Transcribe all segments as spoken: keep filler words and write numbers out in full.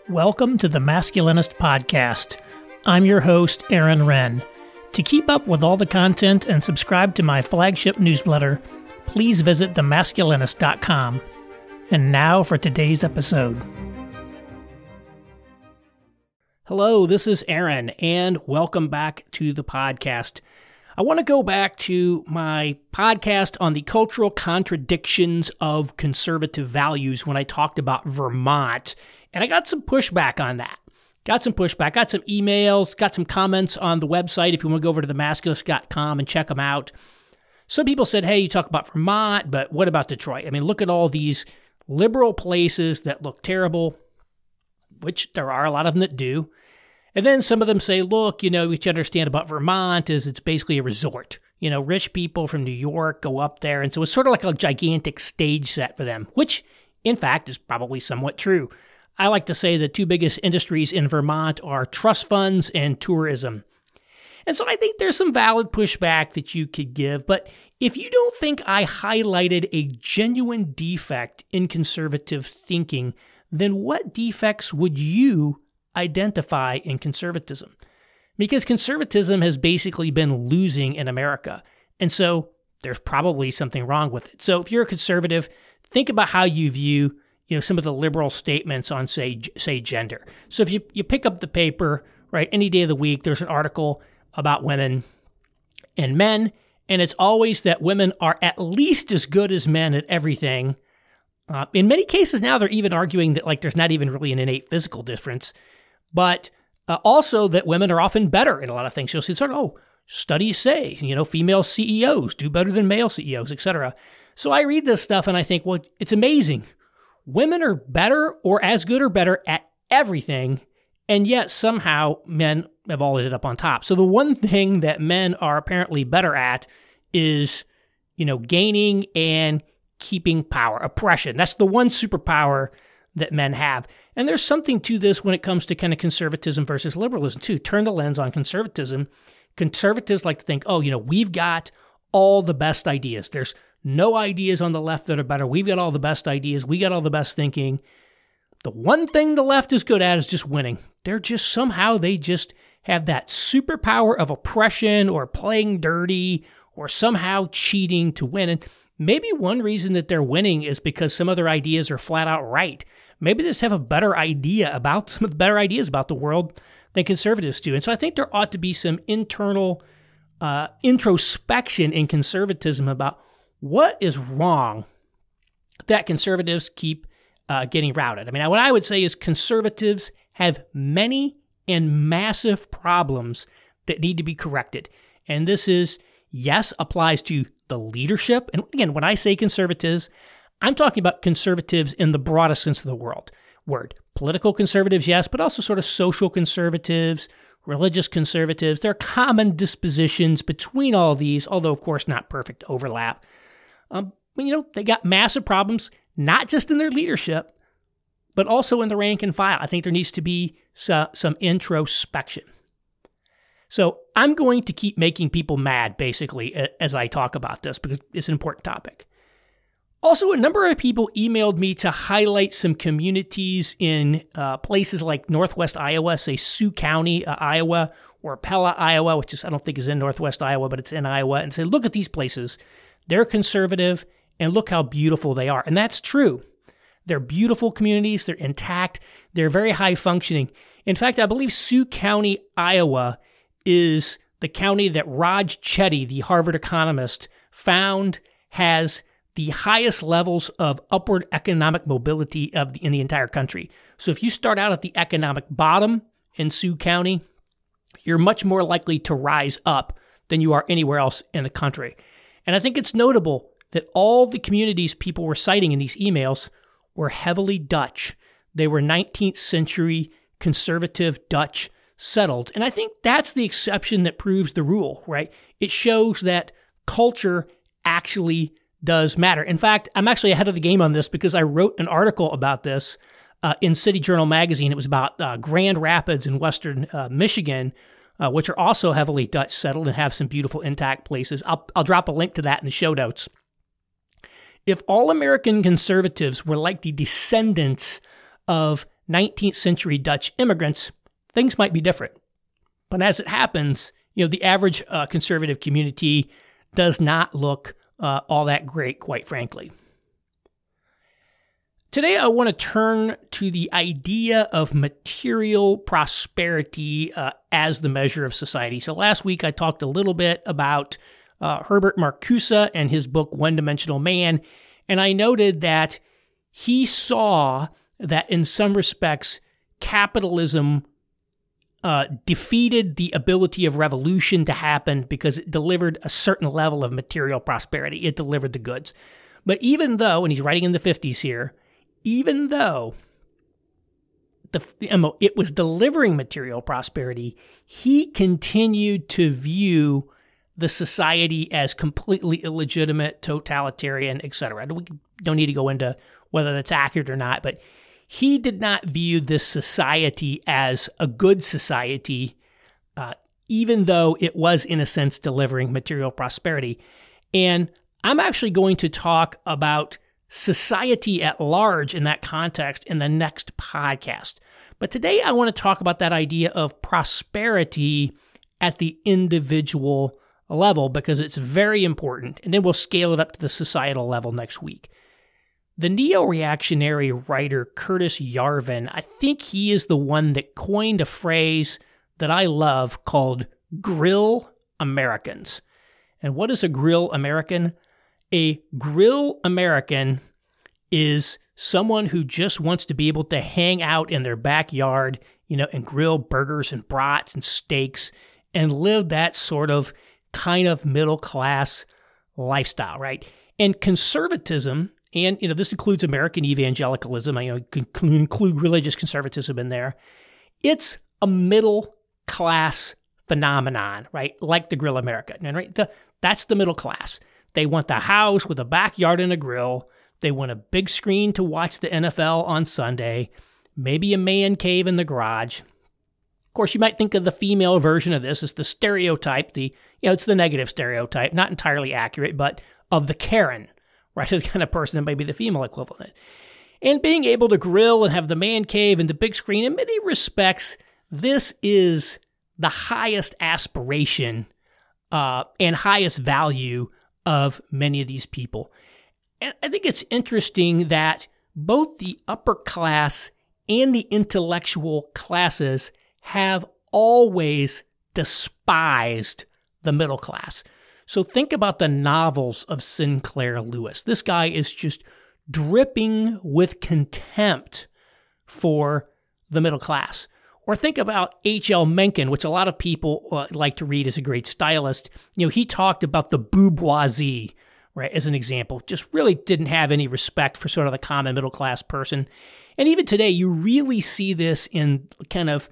Welcome to the Masculinist Podcast. I'm your host, Aaron Wren. To keep up with all the content and subscribe to my flagship newsletter, please visit the masculinist dot com. And now for today's episode. Hello, this is Aaron, and welcome back to the podcast. I want to go back to my podcast on the cultural contradictions of conservative values when I talked about Vermont. And I got some pushback on that. Got some pushback, got some emails, got some comments on the website if you want to go over to the masculinist dot com and check them out. Some people said, hey, you talk about Vermont, but what about Detroit? I mean, look at all these liberal places that look terrible, which there are a lot of them that do. And then some of them say, look, you know, what you understand about Vermont is it's basically a resort. You know, rich people from New York go up there, and so it's sort of like a gigantic stage set for them, which, in fact, is probably somewhat true. I like to say the two biggest industries in Vermont are trust funds and tourism. And so I think there's some valid pushback that you could give. But if you don't think I highlighted a genuine defect in conservative thinking, then what defects would you identify in conservatism? Because conservatism has basically been losing in America. And so there's probably something wrong with it. So if you're a conservative, think about how you view you know, some of the liberal statements on, say, say gender. So if you, you pick up the paper, right, any day of the week, there's an article about women and men, and it's always that women are at least as good as men at everything. Uh, in many cases now, they're even arguing that, like, there's not even really an innate physical difference, but uh, also that women are often better in a lot of things. You'll see sort of, oh, studies say, you know, female C E Os do better than male C E Os, et cetera. So I read this stuff and I think, well, it's amazing. Women are better or as good or better at everything, and yet somehow men have all ended up on top. So the one thing that men are apparently better at is, you know, gaining and keeping power, oppression. That's the one superpower that men have. And there's something to this when it comes to kind of conservatism versus liberalism too. Turn the lens on conservatism. Conservatives like to think, oh, you know, we've got all the best ideas. There's no ideas on the left that are better. We've got all the best ideas. We got all the best thinking. The one thing the left is good at is just winning. They're just somehow, they just have that superpower of oppression or playing dirty or somehow cheating to win. And maybe one reason that they're winning is because some of their ideas are flat out right. Maybe they just have a better idea about some of the better ideas about the world than conservatives do. And so I think there ought to be some internal uh, introspection in conservatism about what is wrong that conservatives keep uh, getting routed. I mean, what I would say is conservatives have many and massive problems that need to be corrected. And this is, yes, applies to the leadership. And again, when I say conservatives, I'm talking about conservatives in the broadest sense of the world. Word. Political conservatives, yes, but also sort of social conservatives, religious conservatives. There are common dispositions between all of these, although, of course, not perfect overlap. Um, you know, they got massive problems, not just in their leadership, but also in the rank and file. I think there needs to be some, some introspection. So I'm going to keep making people mad, basically, as I talk about this, because it's an important topic. Also, a number of people emailed me to highlight some communities in uh, places like Northwest Iowa, say Sioux County, uh, Iowa, or Pella, Iowa, which is I don't think is in Northwest Iowa, but it's in Iowa, and say, look at these places. They're conservative, and look how beautiful they are. And that's true. They're beautiful communities. They're intact. They're very high functioning. In fact, I believe Sioux County, Iowa, is the county that Raj Chetty, the Harvard economist, found has the highest levels of upward economic mobility of the, in the entire country. So if you start out at the economic bottom in Sioux County, you're much more likely to rise up than you are anywhere else in the country. And I think it's notable that all the communities people were citing in these emails were heavily Dutch. They were nineteenth century conservative Dutch settled. And I think that's the exception that proves the rule, right? It shows that culture actually does matter. In fact, I'm actually ahead of the game on this because I wrote an article about this uh, in City Journal magazine. It was about uh, Grand Rapids in western uh, Michigan, uh, which are also heavily Dutch settled and have some beautiful intact places. I'll, I'll drop a link to that in the show notes. If all American conservatives were like the descendants of nineteenth century Dutch immigrants, things might be different. But as it happens, you know, the average uh, conservative community does not look uh, all that great, quite frankly. Today, I want to turn to the idea of material prosperity uh, as the measure of society. So last week, I talked a little bit about uh, Herbert Marcuse and his book, One-Dimensional Man, and I noted that he saw that in some respects, capitalism uh, defeated the ability of revolution to happen because it delivered a certain level of material prosperity. It delivered the goods. But even though, and he's writing in the fifties here, even though the, it was delivering material prosperity, he continued to view the society as completely illegitimate, totalitarian, et cetera. We don't need to go into whether that's accurate or not, but he did not view this society as a good society, uh, even though it was, in a sense, delivering material prosperity. And I'm actually going to talk about society at large in that context in the next podcast. But today I want to talk about that idea of prosperity at the individual level because it's very important, and then we'll scale it up to the societal level next week. The neo-reactionary writer Curtis Yarvin, I think he is the one that coined a phrase that I love called grill Americans. And what is a grill American? A grill American is someone who just wants to be able to hang out in their backyard, you know, and grill burgers and brats and steaks and live that sort of kind of middle-class lifestyle, right? And conservatism, and, you know, this includes American evangelicalism, you know, you can include religious conservatism in there. It's a middle-class phenomenon, right? Like the grill American, and right, the, that's the middle class. They want the house with a backyard and a grill. They want a big screen to watch the N F L on Sunday, maybe a man cave in the garage. Of course, you might think of the female version of this as the stereotype, the, you know, it's the negative stereotype, not entirely accurate, but of the Karen, right? The kind of person that may be the female equivalent. And being able to grill and have the man cave and the big screen, in many respects, this is the highest aspiration uh, and highest value of many of these people. And I think it's interesting that both the upper class and the intellectual classes have always despised the middle class. So think about the novels of Sinclair Lewis. This guy is just dripping with contempt for the middle class. Or think about H L Mencken, which a lot of people uh, like to read as a great stylist. You know, he talked about the bourgeoisie, right, as an example. Just really didn't have any respect for sort of the common middle-class person. And even today, you really see this in kind of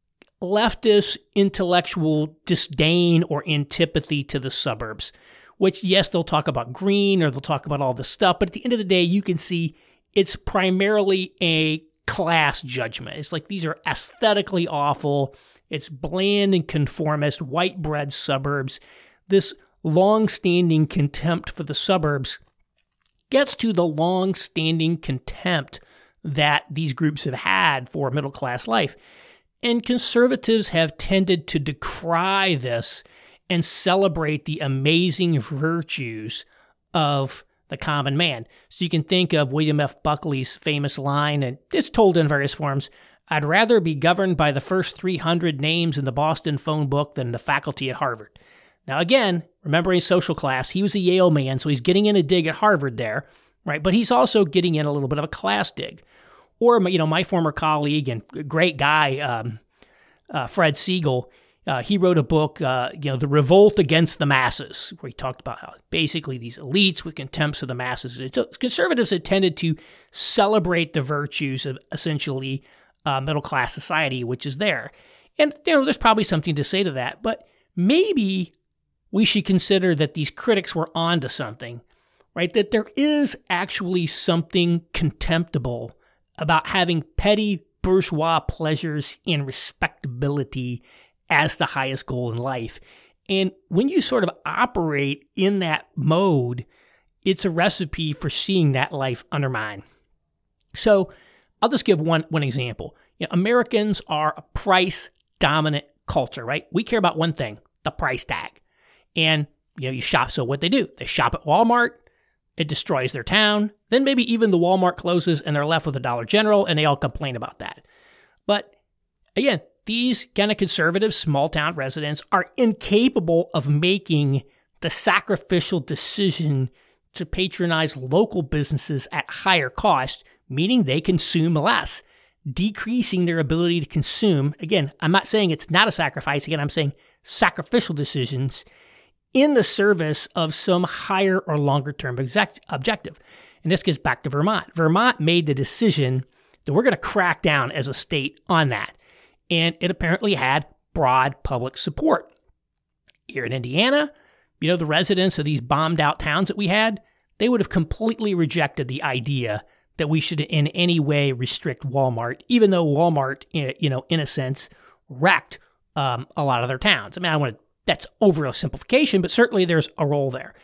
leftist intellectual disdain or antipathy to the suburbs, which, yes, they'll talk about green or they'll talk about all this stuff, but at the end of the day, you can see it's primarily a class judgment. It's like these are aesthetically awful. It's bland and conformist, white bread suburbs. This long-standing contempt for the suburbs gets to the long-standing contempt that these groups have had for middle-class life. And conservatives have tended to decry this and celebrate the amazing virtues of the common man. So you can think of William F. Buckley's famous line, and it's told in various forms, "I'd rather be governed by the first three hundred names in the Boston phone book than the faculty at Harvard." Now again, remembering social class, he was a Yale man, so he's getting in a dig at Harvard there, right? But he's also getting in a little bit of a class dig. Or, you know, my former colleague and great guy, um, uh, Fred Siegel, Uh, he wrote a book, uh, you know, The Revolt Against the Masses, where he talked about how basically these elites with contempt for the masses. Conservatives have tended to celebrate the virtues of essentially uh, middle-class society, which is there. And, you know, there's probably something to say to that, but maybe we should consider that these critics were onto something, right? That there is actually something contemptible about having petty bourgeois pleasures and respectability as the highest goal in life. And when you sort of operate in that mode, it's a recipe for seeing that life undermined. So I'll just give one one example. You know, Americans are a price-dominant culture, right? We care about one thing, the price tag. And, you know, you shop, so what they do, they shop at Walmart, it destroys their town, then maybe even the Walmart closes and they're left with a Dollar General and they all complain about that. But again, these kind of conservative small town residents are incapable of making the sacrificial decision to patronize local businesses at higher cost, meaning they consume less, decreasing their ability to consume. Again, I'm not saying it's not a sacrifice. Again, I'm saying sacrificial decisions in the service of some higher or longer term exec- objective. And this gets back to Vermont. Vermont made the decision that we're going to crack down as a state on that. And it apparently had broad public support. Here in Indiana, you know, the residents of these bombed out towns that we had, they would have completely rejected the idea that we should in any way restrict Walmart, even though Walmart, you know, in a sense, wrecked um, a lot of their towns. I mean, I want to, that's oversimplification, but certainly there's a role there.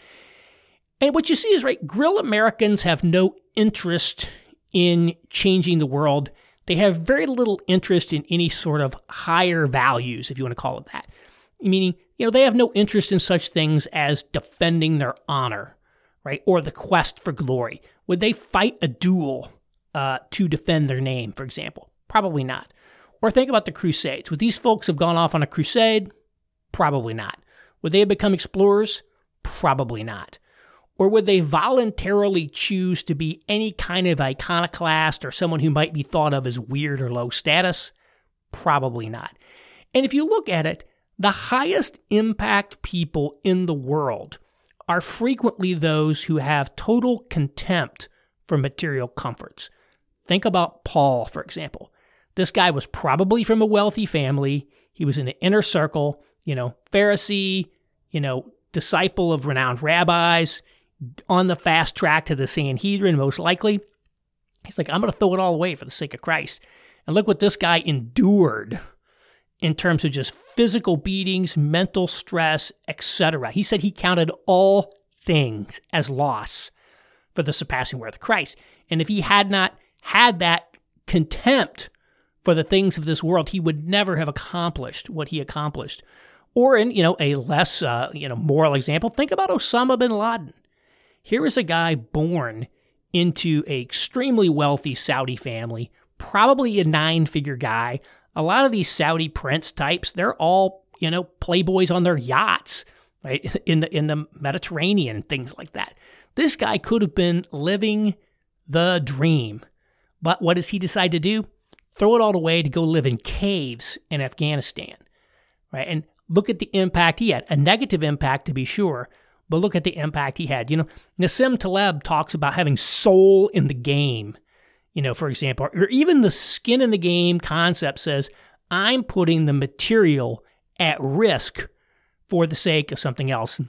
And what you see is, right, grill Americans have no interest in changing the world. They have very little interest in any sort of higher values, if you want to call it that. Meaning, you know, they have no interest in such things as defending their honor, right? Or the quest for glory. Would they fight a duel uh, to defend their name, for example? Probably not. Or think about the Crusades. Would these folks have gone off on a crusade? Probably not. Would they have become explorers? Probably not. Or would they voluntarily choose to be any kind of iconoclast or someone who might be thought of as weird or low status? Probably not. And if you look at it, the highest impact people in the world are frequently those who have total contempt for material comforts. Think about Paul, for example. This guy was probably from a wealthy family. He was in the inner circle, you know, Pharisee, you know, disciple of renowned rabbis, on the fast track to the Sanhedrin, most likely. He's like, I'm going to throw it all away for the sake of Christ. And look what this guy endured in terms of just physical beatings, mental stress, et cetera. He said he counted all things as loss for the surpassing worth of Christ. And if he had not had that contempt for the things of this world, he would never have accomplished what he accomplished. Or in, you know, a less, uh, you know, moral example, think about Osama bin Laden. Here is a guy born into an extremely wealthy Saudi family, probably a nine-figure guy. A lot of these Saudi prince types, they're all, you know, playboys on their yachts, right, in the in the Mediterranean, things like that. This guy could have been living the dream. But what does he decide to do? Throw it all away to go live in caves in Afghanistan, right? And look at the impact he had. A negative impact, to be sure, but look at the impact he had. You know, Nassim Taleb talks about having soul in the game, you know, for example, or even the skin in the game concept says, I'm putting the material at risk for the sake of something else.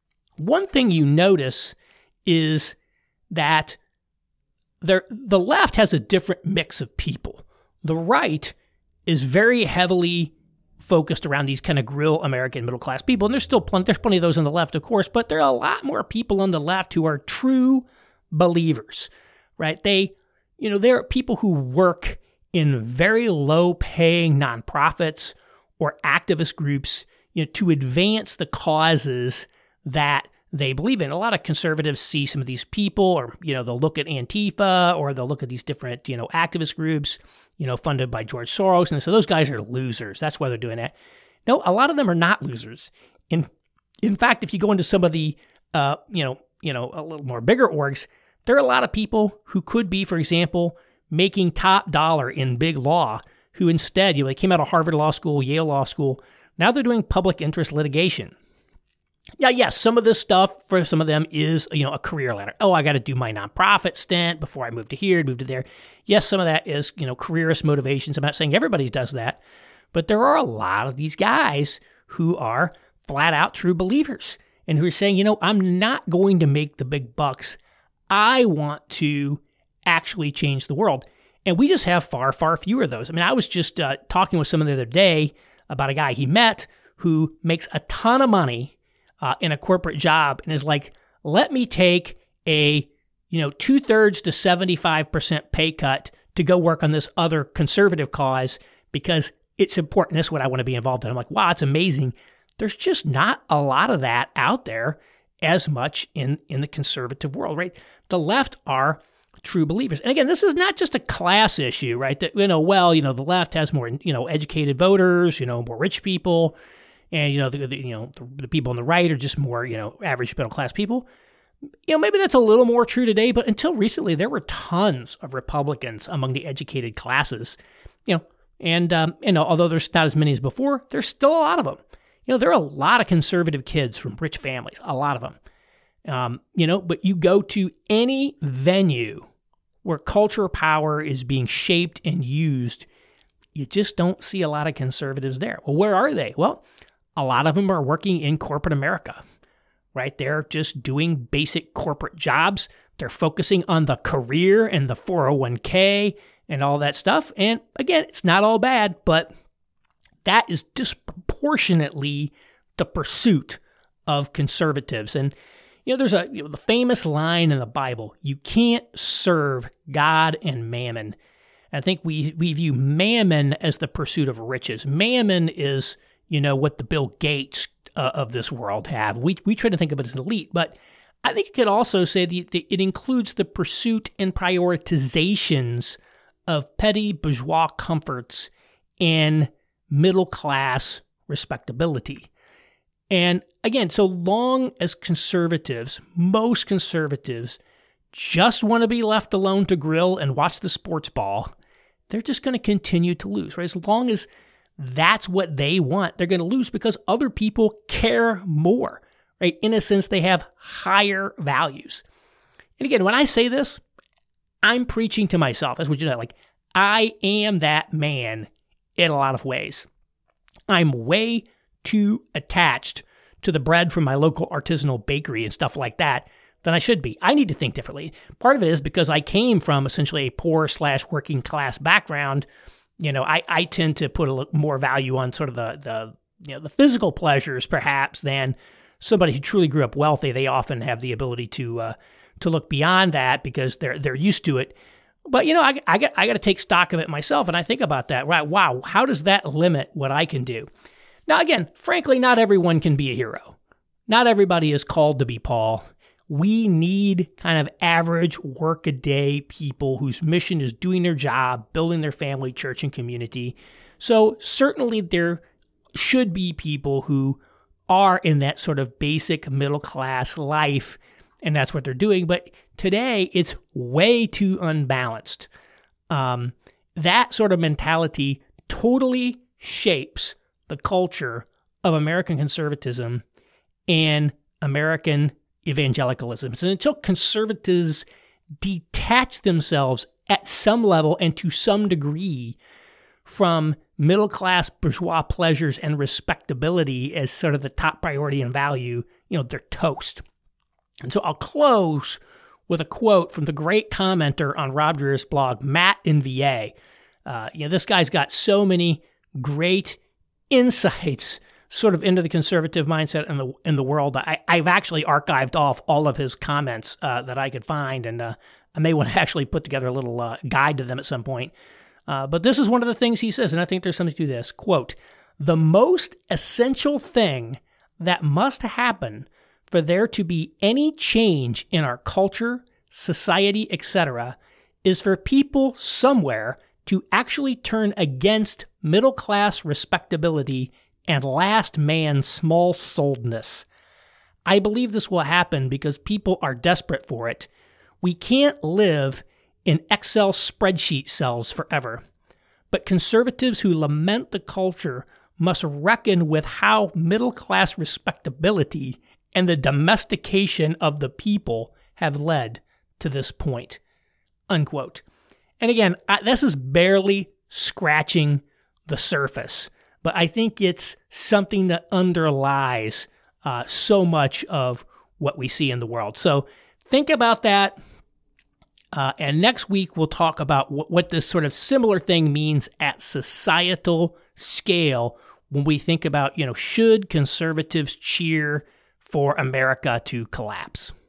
One thing you notice is that there, the left has a different mix of people. The right is very heavily focused around these kind of grill American middle-class people. And there's still plenty, there's plenty of those on the left, of course, but there are a lot more people on the left who are true believers, right? They, you know, there are people who work in very low-paying nonprofits or activist groups, you know, to advance the causes that they believe in. A lot of conservatives see some of these people, or, you know, they'll look at Antifa, or they'll look at these different, you know, activist groups, you know, funded by George Soros. And so those guys are losers. That's why they're doing that. No, a lot of them are not losers. In in fact, if you go into some of the, uh, you know, you know, a little more bigger orgs, there are a lot of people who could be, for example, making top dollar in big law, who instead, you know, they came out of Harvard Law School, Yale Law School. Now they're doing public interest litigation. Yeah, yes, some of this stuff for some of them is, you know, a career ladder. Oh, I got to do my nonprofit stint before I move to here, move to there. Yes, some of that is, you know, careerist motivations. I'm not saying everybody does that, but there are a lot of these guys who are flat out true believers and who are saying, you know, I'm not going to make the big bucks. I want to actually change the world. And we just have far, far fewer of those. I mean, I was just uh, talking with someone the other day about a guy he met who makes a ton of money Uh, in a corporate job and is like, let me take a, you know, two thirds to seventy-five percent pay cut to go work on this other conservative cause because it's important. This is what I want to be involved in. I'm like, wow, it's amazing. There's just not a lot of that out there as much in, in the conservative world, right? The left are true believers. And again, this is not just a class issue, right? That, you know, well, you know, the left has more, you know, educated voters, you know, more rich people, and, you know, the, the you know, the, the people on the right are just more, you know, average middle class people. You know, maybe that's a little more true today, but until recently, there were tons of Republicans among the educated classes, you know, and, um, you know, although there's not as many as before, there's still a lot of them. You know, there are a lot of conservative kids from rich families, a lot of them. Um, you know, but you go to any venue where culture power is being shaped and used, you just don't see a lot of conservatives there. Well, where are they? Well, a lot of them are working in corporate America, right? They're just doing basic corporate jobs. They're focusing on the career and the four oh one k and all that stuff. And again, it's not all bad, but that is disproportionately the pursuit of conservatives. And, you know, there's a you know, the famous line in the Bible, you can't serve God and mammon. I think we, we view mammon as the pursuit of riches. Mammon is, you know, what the Bill Gates uh, of this world have. We we try to think of it as an elite, but I think you could also say that it includes the pursuit and prioritizations of petty bourgeois comforts and middle-class respectability. And again, so long as conservatives, most conservatives, just want to be left alone to grill and watch the sports ball, they're just going to continue to lose, right? As long as that's what they want, they're going to lose because other people care more, right? In a sense, they have higher values. And again, when I say this, I'm preaching to myself. That's what you know, like, I am that man in a lot of ways. I'm way too attached to the bread from my local artisanal bakery and stuff like that than I should be. I need to think differently. Part of it is because I came from essentially a poor slash working class background. You know, I, I tend to put a little more value on sort of the, the, you know, the physical pleasures perhaps than somebody who truly grew up wealthy. They often have the ability to, uh, to look beyond that because they're, they're used to it. But, you know, I, I got I got to take stock of it myself, and I think about that. Right? Wow, how does that limit what I can do? Now, again, frankly, not everyone can be a hero. Not everybody is called to be Paul. We need kind of average work-a-day people whose mission is doing their job, building their family, church, and community. So certainly there should be people who are in that sort of basic middle-class life, and that's what they're doing. But today, it's way too unbalanced. Um, that sort of mentality totally shapes the culture of American conservatism and American evangelicalism. So until conservatives detach themselves at some level and to some degree from middle-class bourgeois pleasures and respectability as sort of the top priority and value, you know, they're toast. And so I'll close with a quote from the great commenter on Rob Dreher's blog, Matt in V A. Uh, you know, this guy's got so many great insights sort of into the conservative mindset in the in the world. I, I've actually archived off all of his comments uh, that I could find, and uh, I may want to actually put together a little uh, guide to them at some point. Uh, but this is one of the things he says, and I think there's something to this. Quote, "The most essential thing that must happen for there to be any change in our culture, society, et cetera, is for people somewhere to actually turn against middle-class respectability and last man small-souledness. I believe this will happen because people are desperate for it. We can't live in Excel spreadsheet cells forever. But conservatives who lament the culture must reckon with how middle-class respectability and the domestication of the people have led to this point." Unquote. And again, I, this is barely scratching the surface, but I think it's something that underlies uh, so much of what we see in the world. So think about that. Uh, and next week, we'll talk about what, what this sort of similar thing means at societal scale when we think about, you know, should conservatives cheer for America to collapse?